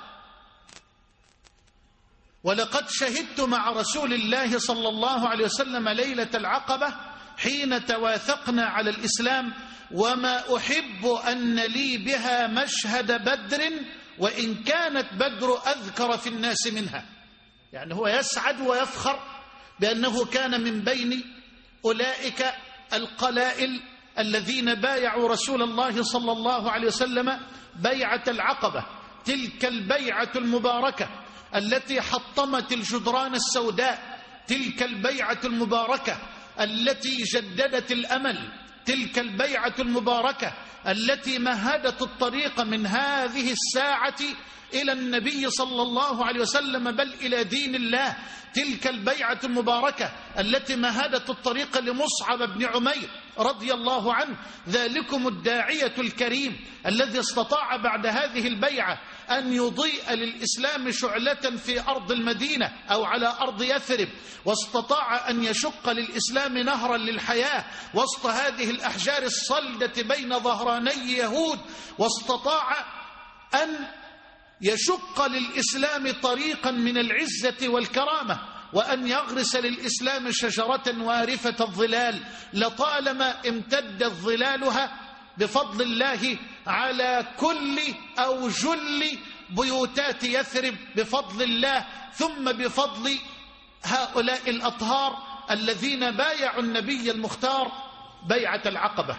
ولقد شهدت مع رسول الله صلى الله عليه وسلم ليلة العقبة حين تواثقنا على الإسلام، وما أحب أن لي بها مشهد بدر وإن كانت بدر أذكر في الناس منها. يعني هو يسعد ويفخر بأنه كان من بين أولئك القلائل الذين بايعوا رسول الله صلى الله عليه وسلم بيعة العقبة، تلك البيعة المباركة التي حطمت الجدران السوداء، تلك البيعة المباركة التي جددت الأمل، تلك البيعة المباركة التي مهدت الطريق من هذه الساعة إلى النبي صلى الله عليه وسلم بل إلى دين الله، تلك البيعة المباركة التي مهدت الطريق لمصعب بن عمير رضي الله عنه، ذلكم الداعية الكريم الذي استطاع بعد هذه البيعة أن يضيء للإسلام شعلة في أرض المدينة أو على أرض يثرب، واستطاع أن يشق للإسلام نهرا للحياة وسط هذه الأحجار الصلدة بين ظهراني يهود، واستطاع أن يشق للإسلام طريقا من العزة والكرامة، وأن يغرس للإسلام شجرة وارفة الظلال لطالما امتدت ظلالها بفضل الله على كل أو جل بيوتات يثرب بفضل الله، ثم بفضل هؤلاء الأطهار الذين بايعوا النبي المختار بيعة العقبة.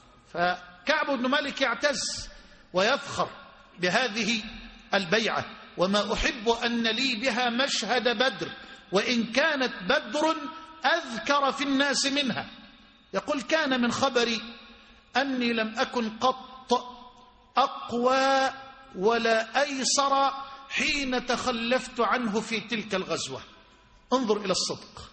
فكعب بن مالك يعتز ويفخر بهذه البيعة: وما أحب أن لي بها مشهد بدر وإن كانت بدر أذكر في الناس منها. يقول: كان من خبري أني لم أكن قط أقوى ولا أيسر حين تخلفت عنه في تلك الغزوة. انظر إلى الصدق،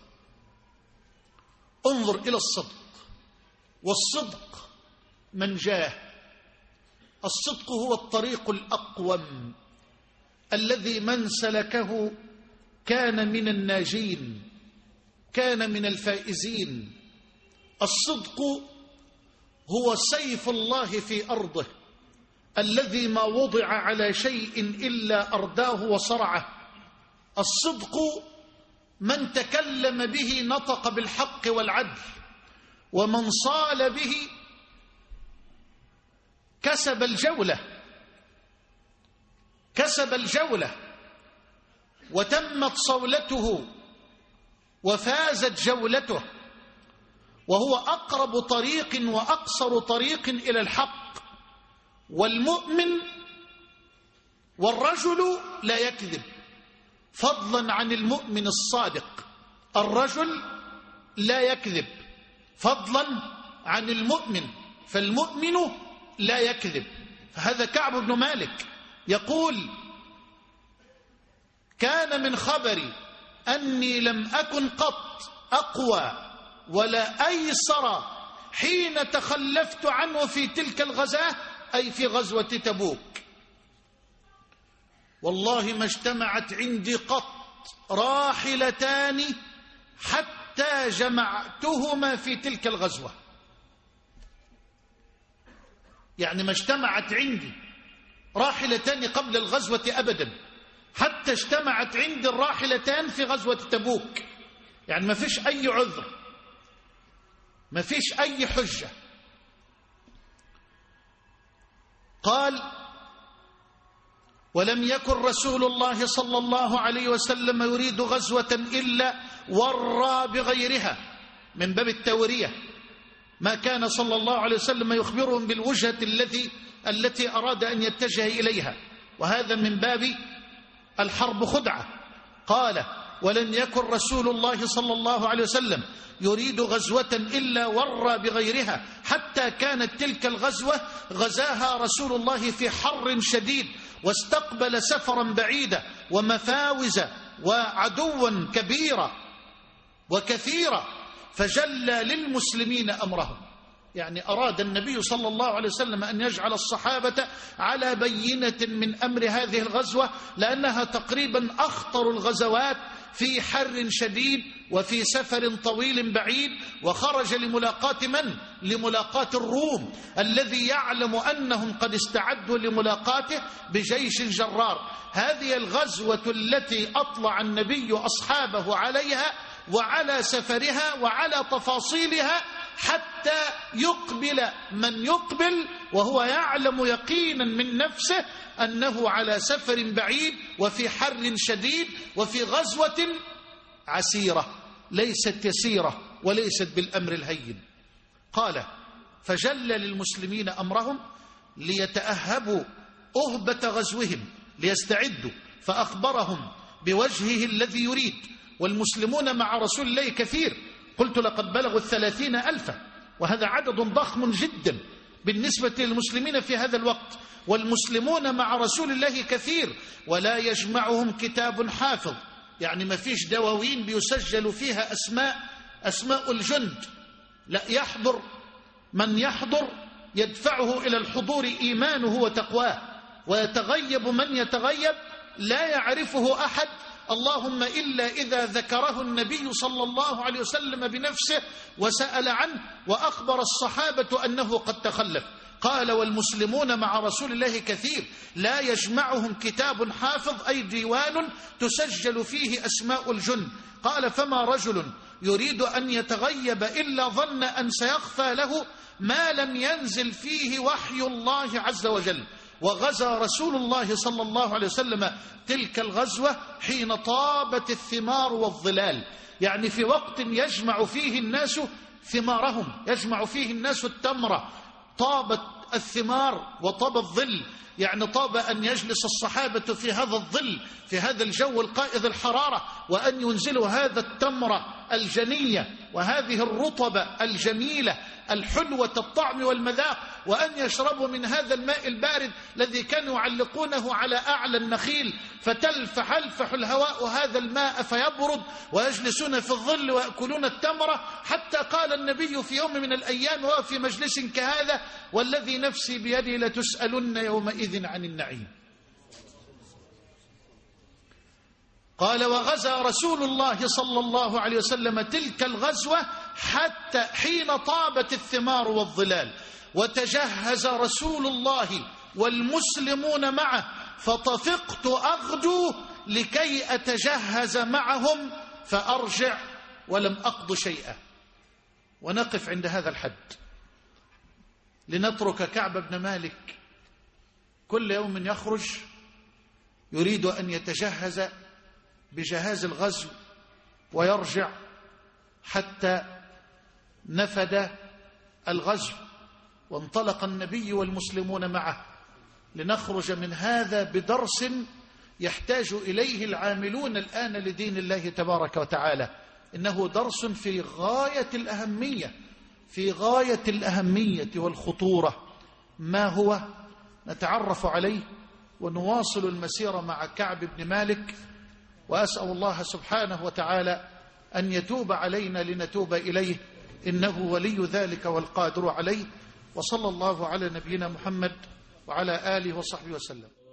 انظر إلى الصدق، والصدق منجاه. الصدق هو الطريق الأقوم الذي من سلكه كان من الناجين، كان من الفائزين. الصدق هو سيف الله في أرضه الذي ما وضع على شيء إلا أرداه وصرعه. الصدق من تكلم به نطق بالحق والعدل، ومن صال به كسب الجولة، كسب الجولة وتمت صولته وفازت جولته، وهو أقرب طريق وأقصر طريق إلى الحق. والمؤمن والرجل لا يكذب، فضلا عن المؤمن الصادق. الرجل لا يكذب فضلا عن المؤمن، فالمؤمن لا يكذب. فهذا كعب بن مالك يقول: كان من خبري أني لم أكن قط أقوى ولا أيسر حين تخلفت عنه في تلك الغزاة، أي في غزوة تبوك. والله ما اجتمعت عندي قط راحلتان حتى جمعتهما في تلك الغزوة. يعني ما اجتمعت عندي راحلتان قبل الغزوة أبدا حتى اجتمعت عندي الراحلتان في غزوة تبوك. يعني ما فيش أي عذر، ما فيش أي حجة. قال: ولم يكن رسول الله صلى الله عليه وسلم يريد غزوة إلا ورى بغيرها، من باب التورية. ما كان صلى الله عليه وسلم يخبرهم بالوجهة التي أراد أن يتجه إليها، وهذا من باب الحرب خدعة. قال: ولم يكن رسول الله صلى الله عليه وسلم يريد غزوة إلا ورى بغيرها، حتى كانت تلك الغزوة غزاها رسول الله في حر شديد، واستقبل سفرا بعيدا ومفاوز وعدوا كبيرا وكثيرا، فجلى للمسلمين أمرهم. يعني أراد النبي صلى الله عليه وسلم أن يجعل الصحابة على بينة من أمر هذه الغزوة، لأنها تقريبا أخطر الغزوات في حر شديد وفي سفر طويل بعيد. وخرج لملاقاة من؟ لملاقاة الروم، الذي يعلم أنهم قد استعدوا لملاقاته بجيش جرار. هذه الغزوة التي أطلع النبي أصحابه عليها وعلى سفرها وعلى تفاصيلها، حتى يقبل من يقبل وهو يعلم يقينا من نفسه أنه على سفر بعيد وفي حر شديد وفي غزوة عسيرة ليست يسيرة وليست بالأمر الهين. قال: فجل للمسلمين أمرهم ليتأهبوا أهبة غزوهم، ليستعدوا، فأخبرهم بوجهه الذي يريد. والمسلمون مع رسول الله كثير، قلت لقد بلغوا 30,000، وهذا عدد ضخم جدا بالنسبة للمسلمين في هذا الوقت. والمسلمون مع رسول الله كثير، ولا يجمعهم كتاب حافظ، يعني ما فيش دواوين بيسجل فيها أسماء الجند، لا، يحضر من يحضر يدفعه إلى الحضور إيمانه وتقواه، ويتغيب من يتغيب لا يعرفه أحد، اللهم إلا إذا ذكره النبي صلى الله عليه وسلم بنفسه وسأل عنه وأخبر الصحابة أنه قد تخلف. قال: والمسلمون مع رسول الله كثير، لا يجمعهم كتاب حافظ، أي ديوان تسجل فيه أسماء الجند. قال: فما رجل يريد أن يتغيب إلا ظن أن سيخفى له ما لم ينزل فيه وحي الله عز وجل. وغزا رسول الله صلى الله عليه وسلم تلك الغزوة حين طابت الثمار والظلال، يعني في وقت يجمع فيه الناس ثمارهم، يجمع فيه الناس التمرة، طابت الثمار وطاب الظل. يعني طاب أن يجلس الصحابة في هذا الظل، في هذا الجو القائد الحرارة، وأن ينزلوا هذا التمر الجنية وهذه الرطبة الجميلة الحلوة الطعم والمذاق، وأن يشربوا من هذا الماء البارد الذي كانوا يعلقونه على أعلى النخيل فتلفح الهواء هذا الماء فيبرد، ويجلسون في الظل ويأكلون التمرة، حتى قال النبي في يوم من الأيام وهو في مجلس كهذا: والذي نفسي بيدي لتسألن يومئذ عن النعيم. قال: وغزا رسول الله صلى الله عليه وسلم تلك الغزوة حتى حين طابت الثمار والظلال، وتجهز رسول الله والمسلمون معه، فطفقت أغدو لكي أتجهز معهم فأرجع ولم أقض شيئا. ونقف عند هذا الحد، لنترك كعب بن مالك كل يوم يخرج يريد أن يتجهز بجهاز الغزو ويرجع حتى نفد الغزو، وانطلق النبي والمسلمون معه، لنخرج من هذا بدرس يحتاج إليه العاملون الآن لدين الله تبارك وتعالى. إنه درس في غاية الأهمية، في غاية الأهمية والخطورة. ما هو؟ نتعرف عليه ونواصل المسير مع كعب بن مالك، وأسأل الله سبحانه وتعالى أن يتوب علينا لنتوب إليه، إنه ولي ذلك والقادر عليه. وصلى الله على نبينا محمد وعلى آله وصحبه وسلم.